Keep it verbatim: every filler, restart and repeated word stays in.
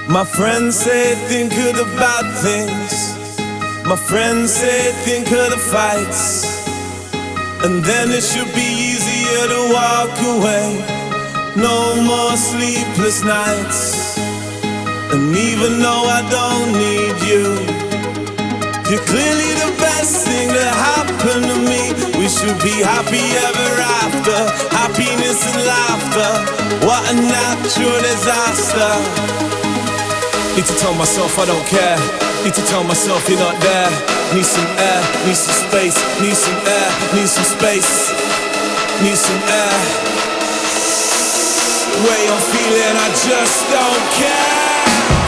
My friends say think of the bad things. My friends say think of the fights. And then it should be easier to walk away. No more sleepless nights. And even though I don't need you, you're clearly the best thing that happened to me. We should be happy ever after. Happiness and laughter. What a natural disaster. Need to tell myself I don't care. Need to tell myself you're not there. Need some air, need some space. Need some air, need some space. Need some air. The way I'm feeling, I just don't care.